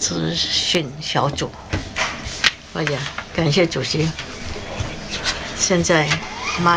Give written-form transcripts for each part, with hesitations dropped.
咨询小组。哎呀，感谢主席。现在 Mark。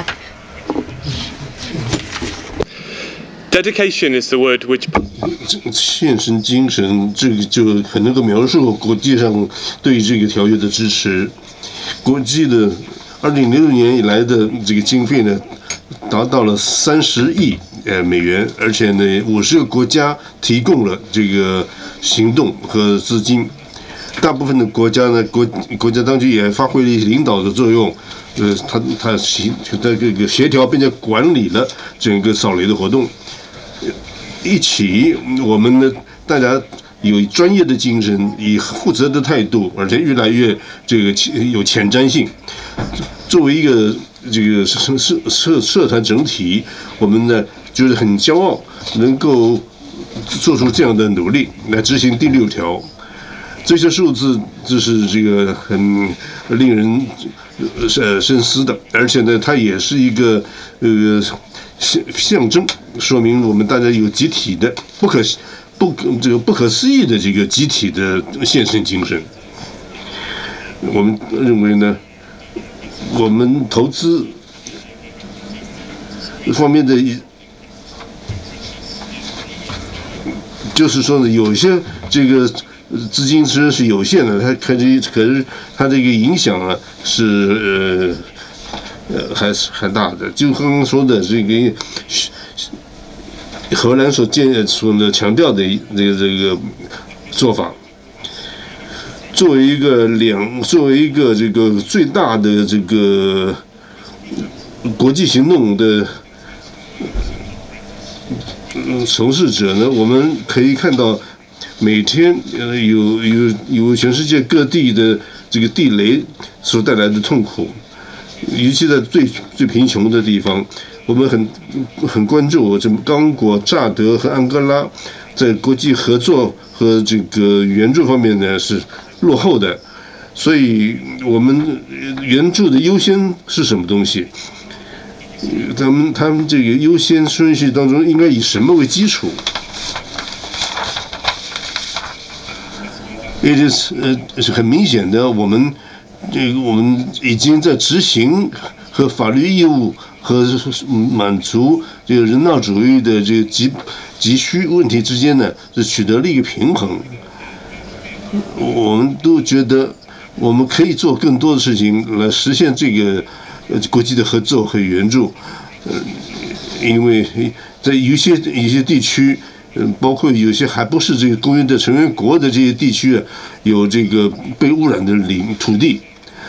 Dedication is the word which 献身精神，这个就很能够描述国际上对这个条约的支持。国际的2006年以来的这个经费呢，达到了30亿美元，而且呢50个国家提供了这个行动和资金。大部分的国家呢，国家当局也发挥了领导的作用，他这个协调并且管理了整个扫雷的活动。一起，我们呢，大家有专业的精神，以负责的态度，而且越来越这个有前瞻性。作为一个这个社团整体，我们呢觉得很骄傲，能够做出这样的努力来执行第6条。这些数字就是这个很令人深思的，而且呢，它也是一个象征，说明我们大家有集体的不可思议的这个集体的献身精神。我们认为呢，我们投资方面的，就是说呢，有些这个资金虽然是有限的，可是它这个影响啊是还是很大的。就刚刚说的这个荷兰所强调的这个做法，作为一个这个最大的这个国际行动的从事者呢，我们可以看到每天有全世界各地的这个地雷所带来的痛苦，尤其在最贫穷的地方，我们很关注这刚果、乍得和安哥拉在国际合作和这个援助方面呢是落后的，所以我们援助的优先是什么东西？他们这个优先顺序当中应该以什么为基础？It is 是很明显的，我们已经在执行和法律义务和满足这个人道主义的这个急需问题之间呢，是取得了一个平衡。我们都觉得我们可以做更多的事情来实现这个国际的合作和援助。因为在有些地区，包括有些还不是这个公约的成员国的这些地区啊，有这个被污染的土地。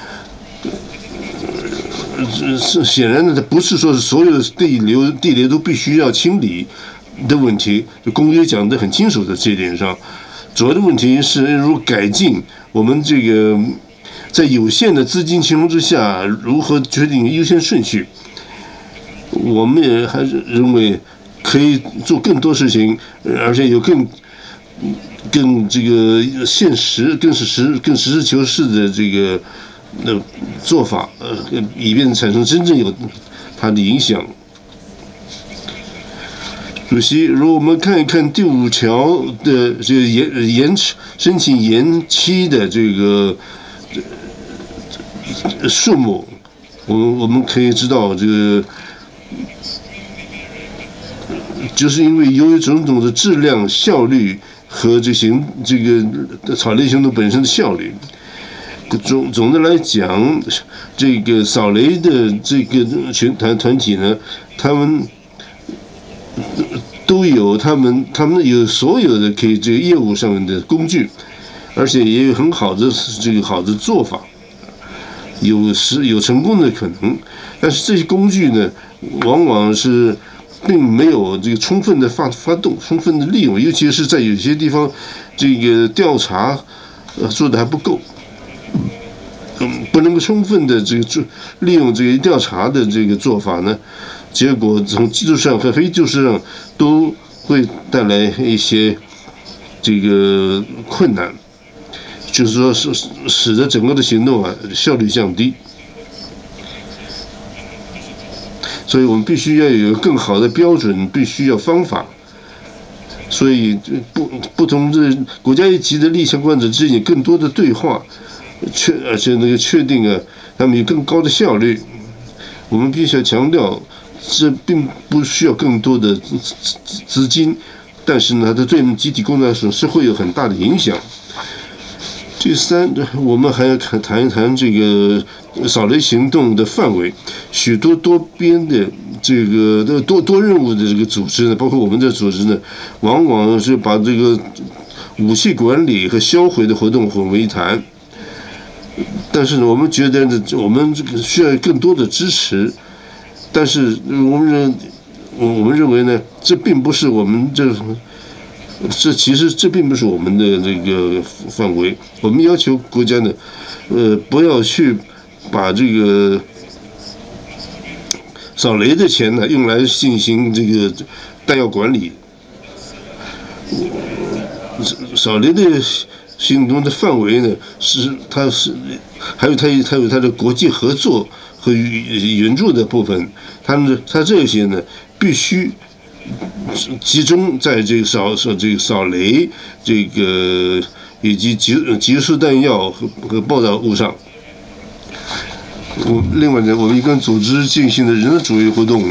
是显然的，不是说是所有的地雷都必须要清理的问题。公约讲得很清楚的这一点上，主要的问题是如何改进我们这个在有限的资金情况之下，如何决定优先顺序。我们也还是认为可以做更多事情，而且有更这个现实、更实事求是的这个做法，以便产生真正有它的影响。主席，如果我们看一看第5条的这个申请延期的这个数目，我们可以知道这个。就是因为由于种种的质量、效率和这个扫雷行动本身的效率，总的来讲，这个扫雷的这个团体呢，他们都有他们有所有的可以这个业务上面的工具，而且也有很好的好的做法，有成功的可能，但是这些工具呢，往往是并没有这个充分的发动、充分的利用，尤其是在有些地方，这个调查做的还不够，不能够充分的利用这个调查的这个做法呢，结果从技术上和非技术上都会带来一些这个困难。就是说，使得整个的行动啊效率降低，所以我们必须要有更好的标准，必须要方法， 所以不同的国家一级的利益相关者之间更多的对话，而且确定他们有更高的效率。我们必须要强调，这并不需要更多的资金，但是呢，它对我们集体工作来说是会有很大的影响。第三，我们还要谈一谈这个扫雷行动的范围。许多多边的这个多任务的这个组织呢，包括我们的组织呢，往往是把这个武器管理和销毁的活动混为一谈。但是呢，我们觉得呢，我们这个需要更多的支持。但是我们认为呢，这并不是我们其实这并不是我们的这个范围。我们要求国家呢，不要去把这个扫雷的钱呢用来进行这个弹药管理。扫雷的行动的范围呢，还有它的国际合作和援助的部分，它这些呢必须集中在这个扫雷这个以及集束弹药和爆炸物上。另外呢，我们跟组织进行的人道主义活动，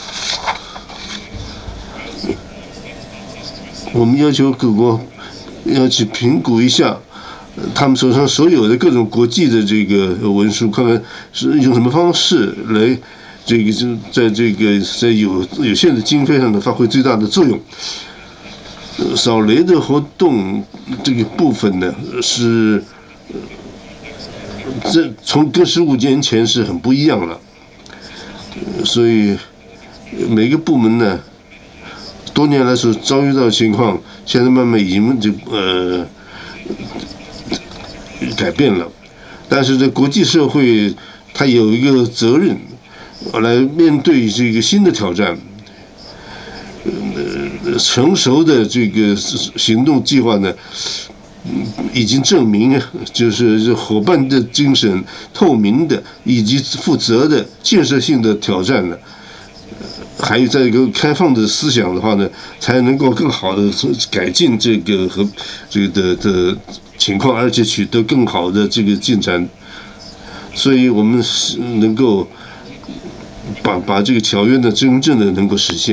我们要求各国要去评估一下他们手上所有的各种国际的这个文书，看看是用什么方式来这个在有限的经费上呢发挥最大的作用。扫雷的活动这个部分呢是跟15年前是很不一样了，所以每个部门呢多年来所遭遇到的情况，现在慢慢已经改变了。但是这国际社会它有一个责任来面对这个新的挑战。成熟的这个行动计划呢，已经证明就是伙伴的精神、透明的以及负责的建设性的挑战呢，还有在一个开放的思想的话呢，才能够更好的改进这个的情况，而且取得更好的这个进展。所以我们能够把这个条约呢真正的能够实现。